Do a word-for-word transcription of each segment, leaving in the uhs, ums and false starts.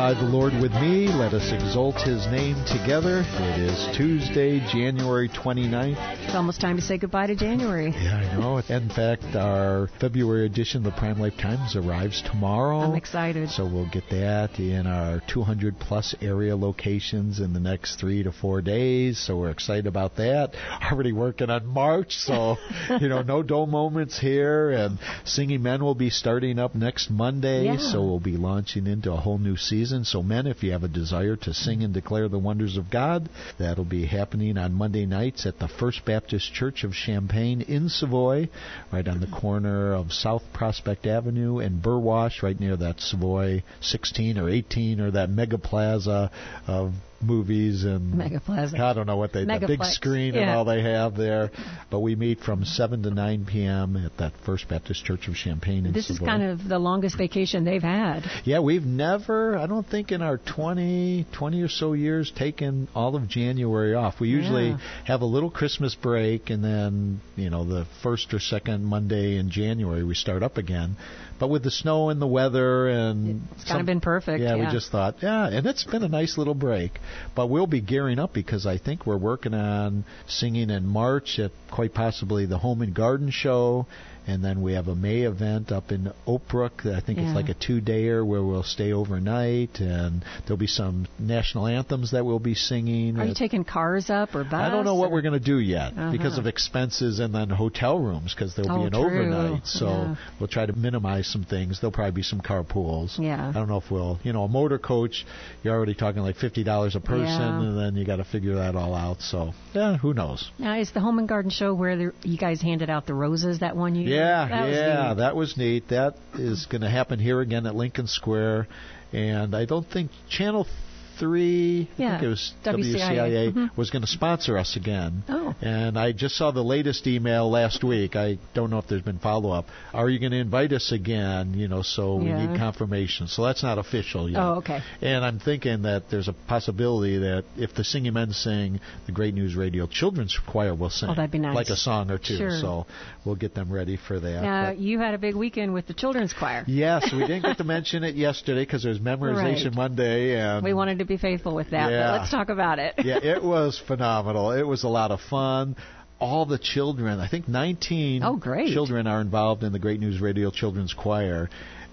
Magnify the Lord with me. Let us exalt His name together. It is Tuesday, January twenty-ninth. It's almost time to say goodbye to January. Yeah, I know. In fact, our February edition of the Prime Life Times arrives tomorrow. I'm excited. So we'll get that in our two hundred plus area locations in the next three to four days. So we're excited about that. Already working on March, so, you know, no dull moments here. And Singing Men will be starting up next Monday. Yeah. So we'll be launching into a whole new season. So men, if you have a desire to sing and declare the wonders of God, that'll be happening on Monday nights at the First Baptist Church of Champaign in Savoy, right on the corner of South Prospect Avenue and Burwash, right near that Savoy sixteen or eighteen or that mega plaza of movies and Mega Plaza. I don't know what they, that big screen yeah. and all they have there. But we meet from seven to nine p.m. at that First Baptist Church of Champaign in This Savoy. is kind of the longest vacation they've had. Yeah, we've never, I don't think in our twenty, twenty or so years, taken all of January off. We usually Yeah. have a little Christmas break, and then, you know, the first or second Monday in January we start up again. But with the snow and the weather and... It's kind of been perfect. Yeah, yeah, we just thought, yeah, and it's been a nice little break. But we'll be gearing up because I think we're working on singing in March at quite possibly the Home and Garden Show. And then we have a May event up in Oak Brook. I think Yeah. it's like a two-dayer where we'll stay overnight. And there'll be some national anthems that we'll be singing. Are you At- taking cars up or bus? I don't know what or? we're going to do yet Uh-huh. because of expenses and then hotel rooms because there'll Oh, be an true. overnight. So Yeah. we'll try to minimize some things. There'll probably be some carpools. Yeah. I don't know if we'll, you know, a motor coach, you're already talking like fifty dollars a person, Yeah. and then you got to figure that all out. So, yeah, who knows? Now, is the Home and Garden Show where the, you guys handed out the roses that one year? Yeah, That was yeah, neat. that was neat. That is going to happen here again at Lincoln Square. And I don't think Channel three, I Yeah, think it was W C I A, W C I A, mhm. was going to sponsor us again. Oh. And I just saw the latest email last week. I don't know if there's been follow-up. Are you going to invite us again? You know, so we Yeah. need confirmation. So that's not official yet. Oh, okay. And I'm thinking that there's a possibility that if the Singing Men sing, the Great News Radio Children's Choir will sing. Oh, that'd be nice. Like a song or two. Sure. So we'll get them ready for that. Now, But- you had a big weekend with the children's choir. Yes, we didn't get to mention it yesterday because there's Memorization Right. Monday. And We wanted to be faithful with that, Yeah. but let's talk about it. yeah, it was phenomenal. It was a lot of fun. All the children, I think nineteen Oh, great. children are involved in the Great News Radio Children's Choir.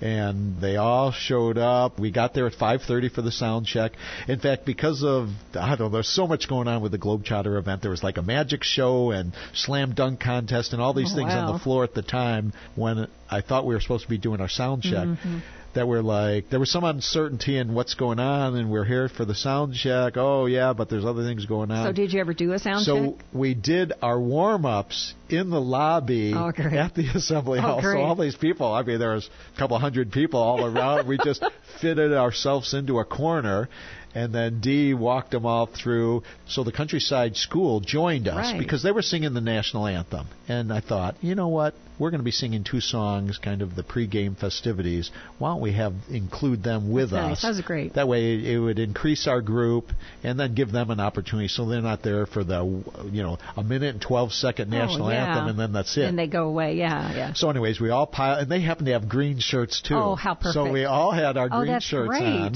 And they all showed up. We got there at five thirty for the sound check. In fact, because of, I don't know, there's so much going on with the Globetrotter event. There was like a magic show and slam dunk contest and all these Oh, things wow. on the floor at the time when I thought we were supposed to be doing our sound check. Mm-hmm. That were like, there was some uncertainty in what's going on, and we're here for the sound check. Oh, yeah, but there's other things going on. So did you ever do a sound So check? we did our warm-ups in the lobby Oh, great. at the assembly Oh, hall. great. So all these people, I mean, there was a couple hundred people all around. We just fitted ourselves into a corner. And then Dee walked them all through. So the Countryside School joined us Right. because they were singing the national anthem. And I thought, you know what? We're going to be singing two songs, kind of the pregame festivities. Why don't we have include them with That's nice. us? That was great. That way it would increase our group and then give them an opportunity so they're not there for the, you know, a minute and twelve second national oh, yeah. anthem and then that's it. And they go away, yeah, yeah. So anyways, we all piled, and they happen to have green shirts too. Oh, how perfect. So we all had our Oh, green that's shirts great. on.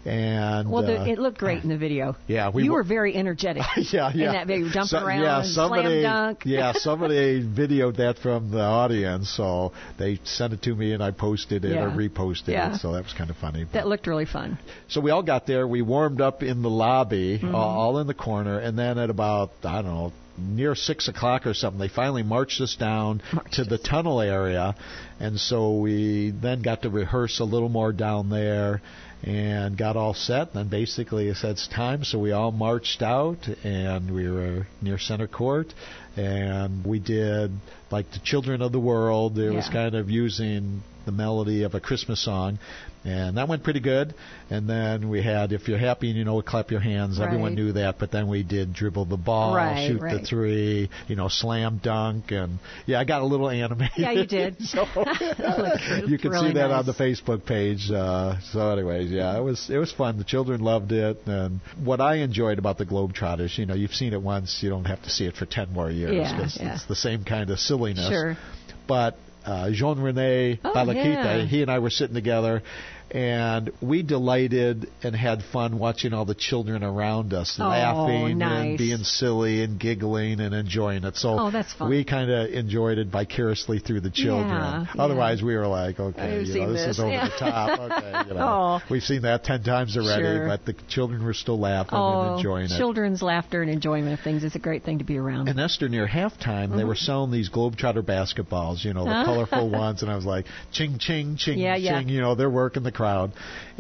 And Well, the, uh, it looked great in the video. Yeah, we you were- were very energetic. yeah, yeah. In that video, jumping So- around, yeah, and somebody, slam dunk. yeah, somebody videoed that from the audience, so they sent it to me and I posted it Yeah. or reposted Yeah. it. So that was kind of funny. That looked really fun. So we all got there. We warmed up in the lobby, Mm-hmm. all, all in the corner, and then at about, I don't know, near six o'clock or something, they finally marched us down Marched to the us. tunnel area, and so we then got to rehearse a little more down there and got all set. And then basically it said it's time, so we all marched out, and we were near center court, and we did like the Children of the World. It was Yeah. kind of using the melody of a Christmas song, and that went pretty good. And then we had If You're Happy and You Know It, Clap Your Hands. Everyone Right. knew that, but then we did Dribble the Ball, Right, Shoot the right. Three, you know, Slam Dunk, and yeah, I got a little animated. Yeah, you did. so Looked you can really see that nice. on the Facebook page. Uh, so, anyways, yeah, it was it was fun. The children loved it, and what I enjoyed about the Globetrotters, you know, you've seen it once, you don't have to see it for ten more years. Yeah, 'cause yeah. it's the same kind of silliness. Sure. But uh, Jean-Rene Oh, Balaquita, yeah. he and I were sitting together, And we delighted and had fun watching all the children around us Oh, laughing nice. and being silly and giggling and enjoying it. So Oh, that's fun. we kind of enjoyed it vicariously through the children. Yeah, Otherwise, yeah. we were like, okay, I've you seen know, this, this. is over Yeah. the top. Okay, you know, Oh. we've seen that ten times already, Sure. but the children were still laughing Oh, and enjoying it. children's laughter and enjoyment of things is a great thing to be around. And Esther, near halftime, they were selling these Globetrotter basketballs, you know, the Huh? colorful ones, and I was like, ching, ching, ching, Yeah, yeah. ching, you know, they're working the crowd.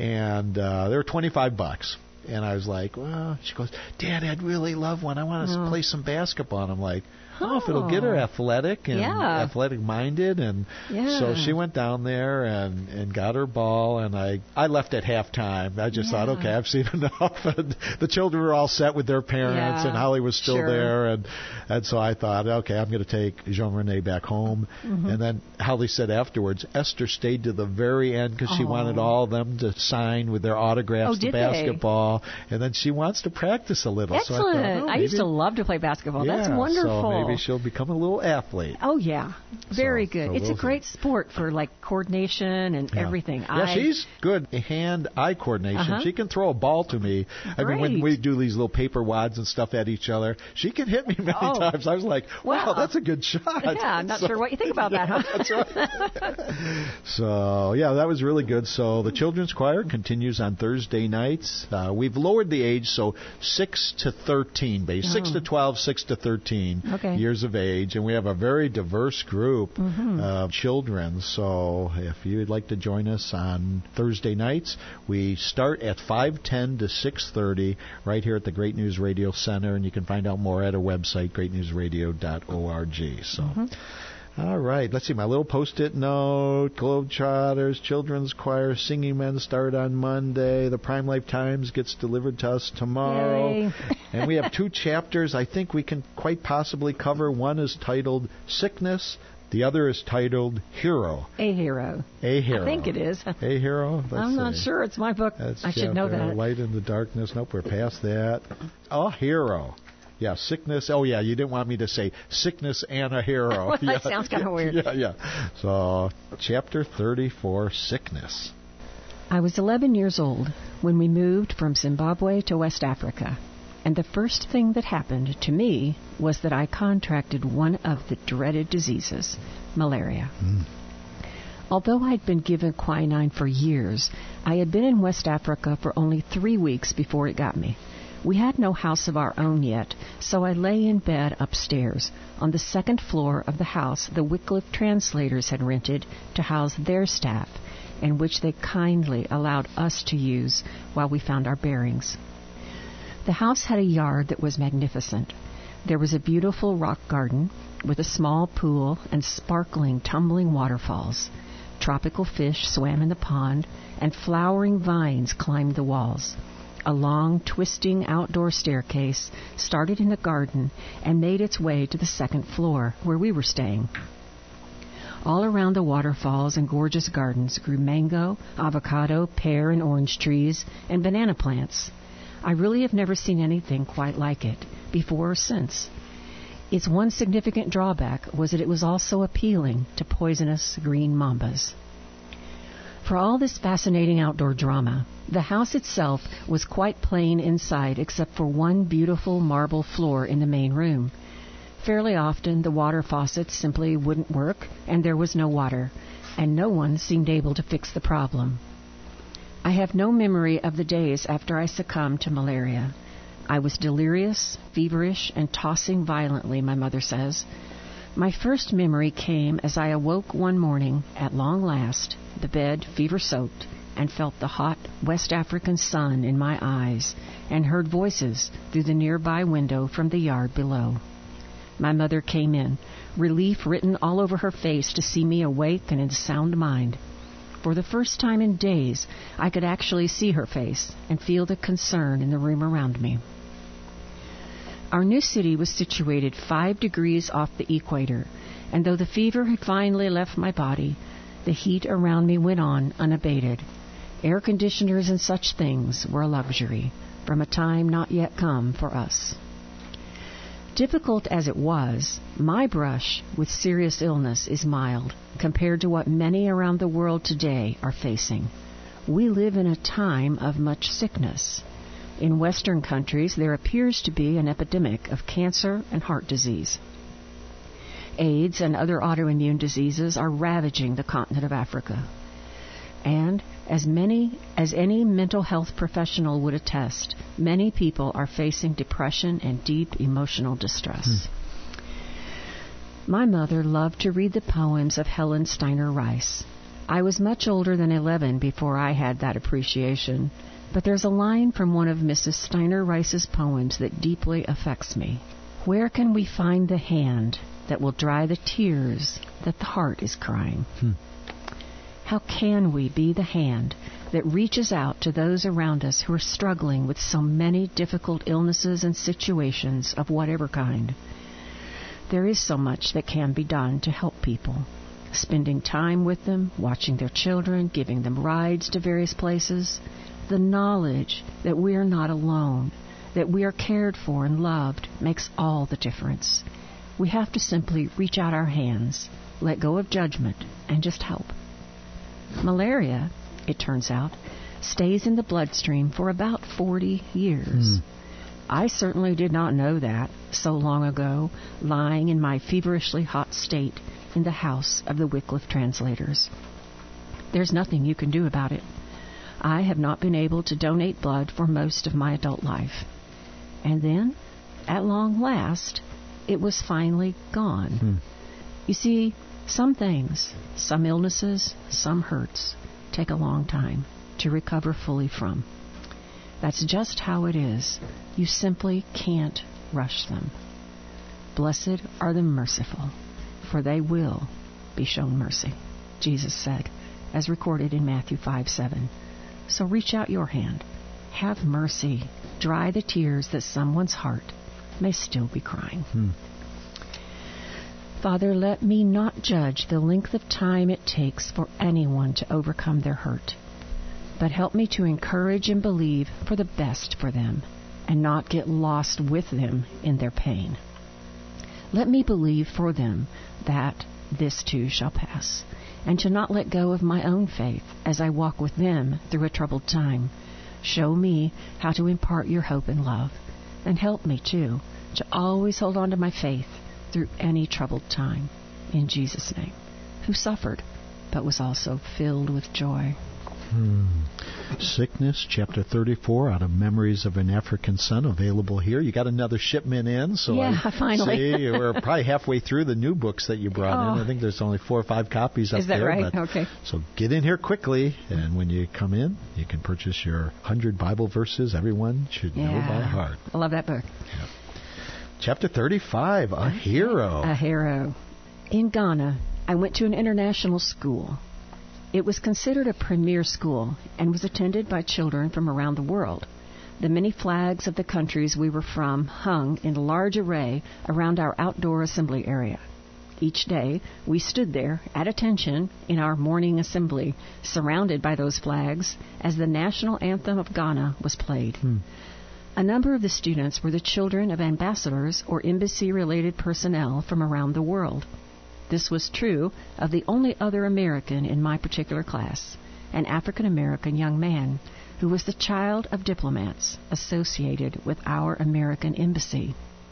And uh, they were twenty-five bucks. And I was like, well, she goes, Dad, I'd really love one. I want to Oh. play some basketball. And I'm like, oh, if it'll get her athletic and Yeah. athletic minded. And Yeah. so she went down there and, and got her ball. And I, I left at halftime. I just Yeah. thought, okay, I've seen enough. And the children were all set with their parents, Yeah. and Holly was still Sure. there. And, and so I thought, okay, I'm going to take Jean Rene back home. Mm-hmm. And then Holly said afterwards, Esther stayed to the very end because she Oh. wanted all of them to sign with their autographs Oh, to did they? basketball. And then she wants to practice a little. Excellent. So I, thought, oh, I used maybe- to love to play basketball. yeah, That's wonderful. So maybe she'll become a little athlete. Oh, yeah. Very So- good. so it's we'll a great see. sport for, like, coordination and Yeah. everything. Yeah, I, she's good hand-eye coordination. Uh-huh. She can throw a ball to me. I mean, when Great. we do these little paper wads and stuff at each other, she can hit me many Oh. times. I was like, wow, Wow. that's a good shot. Yeah, I'm not So- sure what you think about that, huh? That's right. So, yeah, that was really good. So the children's choir continues on Thursday nights. Uh, we've lowered the age, so six to thirteen, base six Oh. to twelve, six to thirteen Okay. years of age, and we have a very diverse group Mm-hmm. of children. So if you'd like to join us on Thursday nights, we start at five ten to six thirty right here at the Great News Radio Center, and you can find out more at our website, great news radio dot org. So. Mm-hmm. All right, let's see. My little post-it note, Globetrotters, Children's Choir, Singing Men start on Monday. The Prime Life Times gets delivered to us tomorrow. Yay. And we have two chapters I think we can quite possibly cover. One is titled Sickness. The other is titled Hero. A hero. A Hero. I think it is. A Hero? Let's I'm not see. sure. It's my book. That's I should know chapter that. Light in the Darkness. Nope, we're past that. A Hero. Yeah, sickness. Oh, yeah, you didn't want me to say sickness and a hero. Well, that yeah. sounds kinda weird. Yeah, yeah. So, chapter thirty-four, Sickness. I was eleven years old when we moved from Zimbabwe to West Africa. And the first thing that happened to me was that I contracted one of the dreaded diseases, malaria. Mm. Although I'd been given quinine for years, I had been in West Africa for only three weeks before it got me. We had no house of our own yet, so I lay in bed upstairs on the second floor of the house the Wycliffe translators had rented to house their staff, and which they kindly allowed us to use while we found our bearings. The house had a yard that was magnificent. There was a beautiful rock garden with a small pool and sparkling, tumbling waterfalls. Tropical fish swam in the pond, and flowering vines climbed the walls. A long, twisting outdoor staircase started in the garden and made its way to the second floor, where we were staying. All around the waterfalls and gorgeous gardens grew mango, avocado, pear, and orange trees, and banana plants. I really have never seen anything quite like it, before or since. Its one significant drawback was that it was also appealing to poisonous green mambas. For all this fascinating outdoor drama, the house itself was quite plain inside except for one beautiful marble floor in the main room. Fairly often the water faucets simply wouldn't work and there was no water, and no one seemed able to fix the problem. I have no memory of the days after I succumbed to malaria. I was delirious, feverish, and tossing violently, my mother says. My first memory came as I awoke one morning, at long last, the bed fever-soaked, and felt the hot West African sun in my eyes, and heard voices through the nearby window from the yard below. My mother came in, relief written all over her face to see me awake and in sound mind. For the first time in days, I could actually see her face and feel the concern in the room around me. Our new city was situated five degrees off the equator, and though the fever had finally left my body, the heat around me went on unabated. Air conditioners and such things were a luxury from a time not yet come for us. Difficult as it was, my brush with serious illness is mild compared to what many around the world today are facing. We live in a time of much sickness. In Western countries, there appears to be an epidemic of cancer and heart disease. AIDS and other autoimmune diseases are ravaging the continent of Africa. And as many as any mental health professional would attest, many people are facing depression and deep emotional distress. Hmm. My mother loved to read the poems of Helen Steiner Rice. I was much older than eleven before I had that appreciation, but there's a line from one of Missus Steiner Rice's poems that deeply affects me. Where can we find the hand that will dry the tears that the heart is crying? Hmm. How can we be the hand that reaches out to those around us who are struggling with so many difficult illnesses and situations of whatever kind? There is so much that can be done to help people. Spending time with them, watching their children, giving them rides to various places. The knowledge that we are not alone, that we are cared for and loved, makes all the difference. We have to simply reach out our hands, let go of judgment, and just help. Malaria, it turns out, stays in the bloodstream for about forty years. Mm. I certainly did not know that so long ago, lying in my feverishly hot state in the house of the Wycliffe translators. There's nothing you can do about it. I have not been able to donate blood for most of my adult life. And then, at long last, it was finally gone. Hmm. You see, some things, some illnesses, some hurts, take a long time to recover fully from. That's just how it is. You simply can't rush them. Blessed are the merciful, for they will be shown mercy, Jesus said, as recorded in Matthew five seven. So reach out your hand. Have mercy. Dry the tears that someone's heart may still be crying. Hmm. Father, let me not judge the length of time it takes for anyone to overcome their hurt, but help me to encourage and believe for the best for them and not get lost with them in their pain. Let me believe for them that this too shall pass, and to not let go of my own faith as I walk with them through a troubled time. Show me how to impart your hope and love, and help me, too, to always hold on to my faith through any troubled time. In Jesus' name, who suffered, but was also filled with joy. Hmm. Sickness, chapter thirty-four, out of Memories of an African Son, available here. You got another shipment in, so yeah, I finally. see we're probably halfway through the new books that you brought oh. in. I think there's only four or five copies up Is that there. right? But, okay. So get in here quickly, and when you come in, you can purchase your one hundred Bible verses everyone should yeah. know by heart. I love that book. Yeah. Chapter thirty-five, A Hero. A Hero. In Ghana, I went to an international school. It was considered a premier school and was attended by children from around the world. The many flags of the countries we were from hung in large array around our outdoor assembly area. Each day, we stood there at attention in our morning assembly, surrounded by those flags, as the national anthem of Ghana was played. Hmm. A number of the students were the children of ambassadors or embassy-related personnel from around the world. This was true of the only other American in my particular class, an African-American young man who was the child of diplomats associated with our American embassy.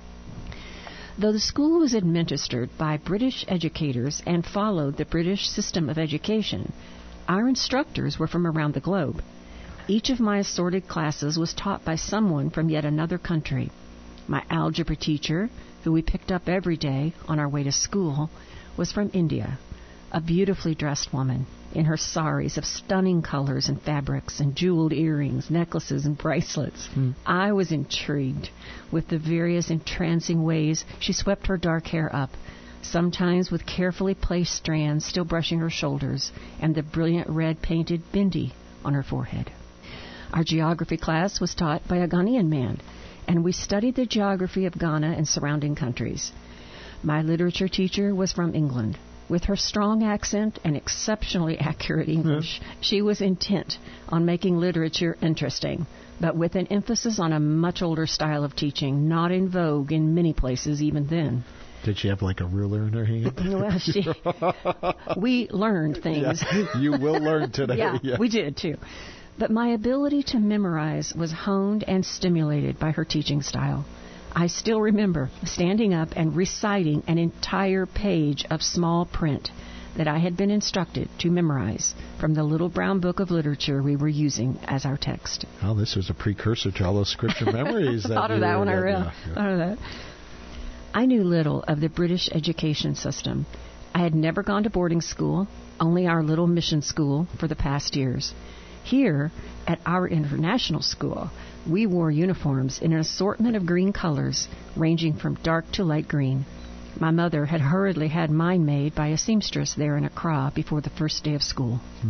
Though the school was administered by British educators and followed the British system of education, our instructors were from around the globe. Each of my assorted classes was taught by someone from yet another country. My algebra teacher, who we picked up every day on our way to school, was from India, a beautifully dressed woman in her saris of stunning colors and fabrics and jeweled earrings, necklaces, and bracelets. Hmm. I was intrigued with the various entrancing ways she swept her dark hair up, sometimes with carefully placed strands still brushing her shoulders and the brilliant red painted bindi on her forehead. Our geography class was taught by a Ghanaian man, and we studied the geography of Ghana and surrounding countries. My literature teacher was from England. With her strong accent and exceptionally accurate English, yeah. she was intent on making literature interesting, but with an emphasis on a much older style of teaching, not in vogue in many places even then. Did she have like a ruler in her hand? Well, she, we learned things. Yeah, you will learn today. yeah, yeah, we did too. But my ability to memorize was honed and stimulated by her teaching style. I still remember standing up and reciting an entire page of small print that I had been instructed to memorize from the little brown book of literature we were using as our text. Oh, this was a precursor to all those scripture memories. That Thought of that when I read. Yeah, yeah. Thought of that. I knew little of the British education system. I had never gone to boarding school, only our little mission school for the past years. Here, at our international school, we wore uniforms in an assortment of green colors, ranging from dark to light green. My mother had hurriedly had mine made by a seamstress there in Accra before the first day of school. Hmm.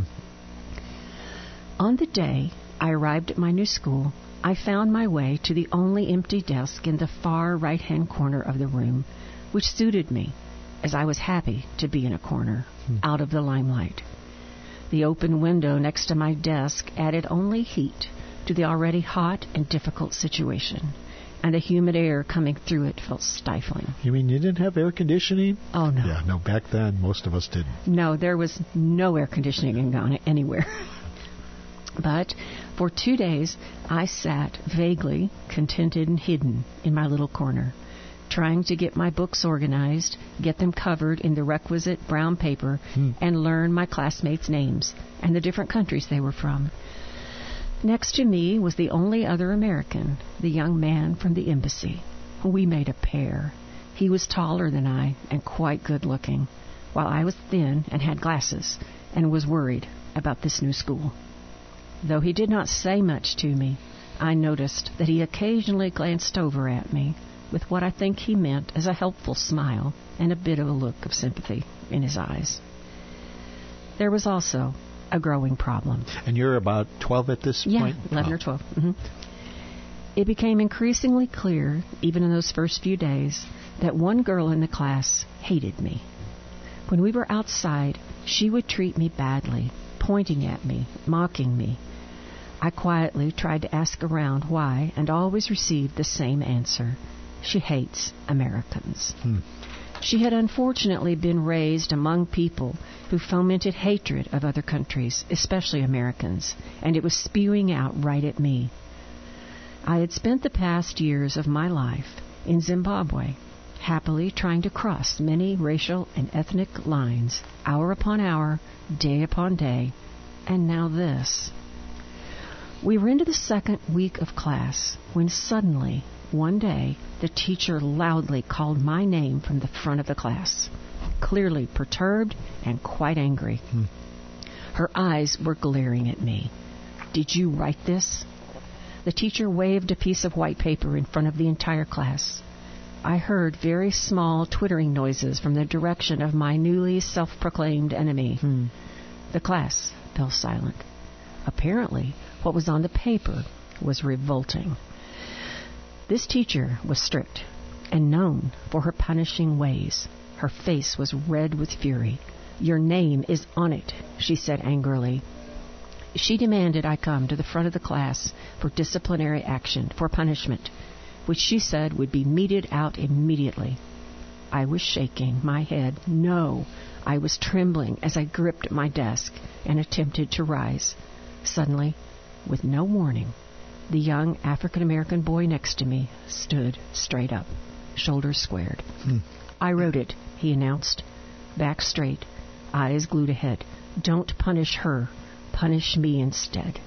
On the day I arrived at my new school, I found my way to the only empty desk in the far right-hand corner of the room, which suited me, as I was happy to be in a corner, hmm. out of the limelight. The open window next to my desk added only heat to the already hot and difficult situation, and the humid air coming through it felt stifling. You mean you didn't have air conditioning? Oh, no. Yeah, no, back then most of us didn't. No, there was no air conditioning in Ghana anywhere. But for two days, I sat vaguely contented and hidden in my little corner, trying to get my books organized, get them covered in the requisite brown paper, hmm. and learn my classmates' names and the different countries they were from. Next to me was the only other American, the young man from the embassy. We made a pair. He was taller than I and quite good-looking, while I was thin and had glasses and was worried about this new school. Though he did not say much to me, I noticed that he occasionally glanced over at me with what I think he meant as a helpful smile and a bit of a look of sympathy in his eyes. There was also a growing problem. And you're about twelve at this yeah, point? Yeah, eleven oh. or twelve. Mm-hmm. It became increasingly clear, even in those first few days, that one girl in the class hated me. When we were outside, she would treat me badly, pointing at me, mocking me. I quietly tried to ask around why, and always received the same answer. She hates Americans. Hmm. She had unfortunately been raised among people who fomented hatred of other countries, especially Americans, and it was spewing out right at me. I had spent the past years of my life in Zimbabwe, happily trying to cross many racial and ethnic lines, hour upon hour, day upon day, and now this. We were into the second week of class when suddenly, one day, the teacher loudly called my name from the front of the class, clearly perturbed and quite angry. Hmm. Her eyes were glaring at me. "Did you write this?" The teacher waved a piece of white paper in front of the entire class. I heard very small twittering noises from the direction of my newly self-proclaimed enemy. Hmm. The class fell silent. Apparently, what was on the paper was revolting. This teacher was strict and known for her punishing ways. Her face was red with fury. "Your name is on it," she said angrily. She demanded I come to the front of the class for disciplinary action, for punishment, which she said would be meted out immediately. I was shaking my head. No, I was trembling as I gripped my desk and attempted to rise. Suddenly, with no warning, the young African-American boy next to me stood straight up, shoulders squared. Hmm. "I wrote it," he announced. Back straight, eyes glued ahead. "Don't punish her. Punish me instead."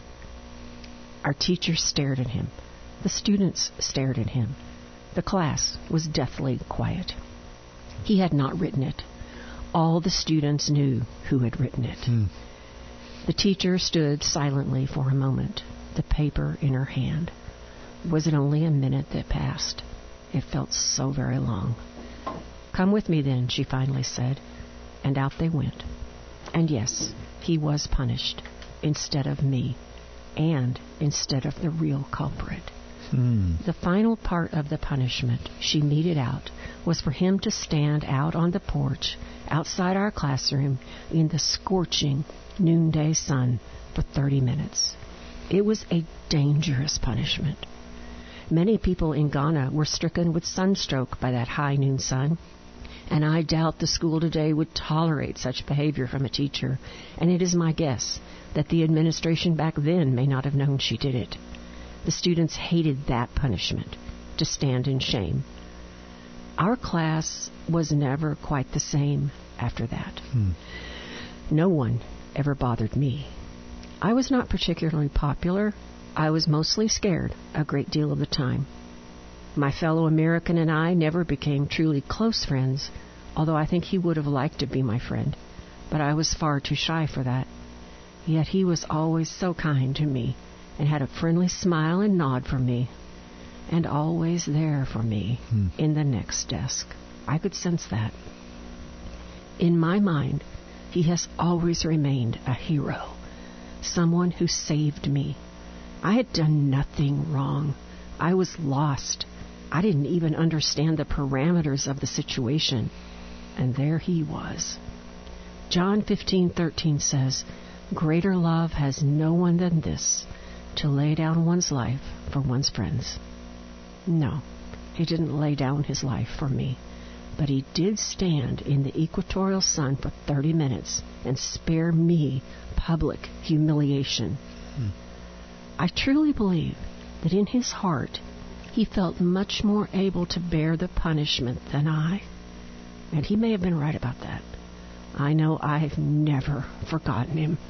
Our teacher stared at him. The students stared at him. The class was deathly quiet. He had not written it. All the students knew who had written it. Hmm. The teacher stood silently for a moment, the paper in her hand. Was it only a minute that passed? It felt so very long. "Come with me then," she finally said, and out they went. And yes, he was punished instead of me, and instead of the real culprit. Hmm. The final part of the punishment she meted out was for him to stand out on the porch outside our classroom in the scorching noonday sun for thirty minutes. It was a dangerous punishment. Many people in Ghana were stricken with sunstroke by that high noon sun. and I doubt the school today would tolerate such behavior from a teacher, and it is my guess that the administration back then may not have known she did it. The students hated that punishment, to stand in shame. Our class was never quite the same after that. Hmm. No one ever bothered me. I was not particularly popular. I was mostly scared a great deal of the time. My fellow American and I never became truly close friends, although I think he would have liked to be my friend, but I was far too shy for that. Yet he was always so kind to me and had a friendly smile and nod for me, and always there for me hmm. in the next desk. I could sense that. In my mind, he has always remained a hero, someone who saved me. I had done nothing wrong. I was lost. I didn't even understand the parameters of the situation. And there he was. John fifteen thirteen says, "Greater love has no one than this, to lay down one's life for one's friends." No, he didn't lay down his life for me, but he did stand in the equatorial sun for thirty minutes and spare me public humiliation. Hmm. I truly believe that in his heart he felt much more able to bear the punishment than I. And he may have been right about that. I know I've never forgotten him.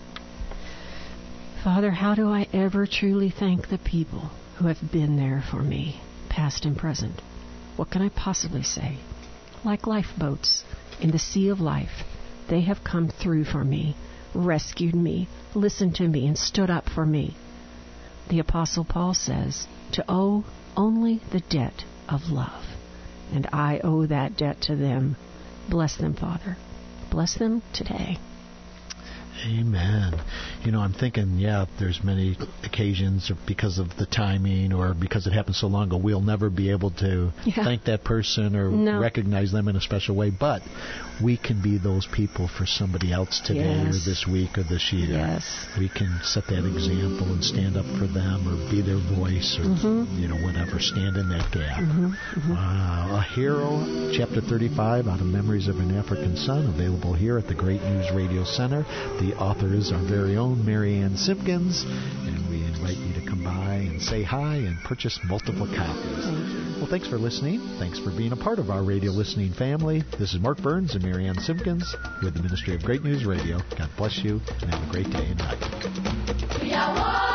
Father, how do I ever truly thank the people who have been there for me, past and present? What can I possibly say? Like lifeboats in the sea of life, they have come through for me, rescued me, listened to me, and stood up for me. The Apostle Paul says to owe only the debt of love, and I owe that debt to them. Bless them, Father. Bless them today. Amen. You know, I'm thinking, yeah, there's many occasions because of the timing or because it happened so long ago, we'll never be able to yeah. thank that person or no. recognize them in a special way. But we can be those people for somebody else today yes. or this week or this year. Yes. We can set that example and stand up for them or be their voice or, mm-hmm. you know, whatever. Stand in that gap. Mm-hmm. Mm-hmm. Wow. A Hero, Chapter thirty-five, out of Memories of an African Son, available here at the Great News Radio Center. The author is our very own Marianne Simpkins, and we invite you to come by and say hi and purchase multiple copies. Well, thanks for listening. Thanks for being a part of our radio listening family. This is Mark Burns and Marianne Simpkins with the Ministry of Great News Radio. God bless you, and have a great day and night.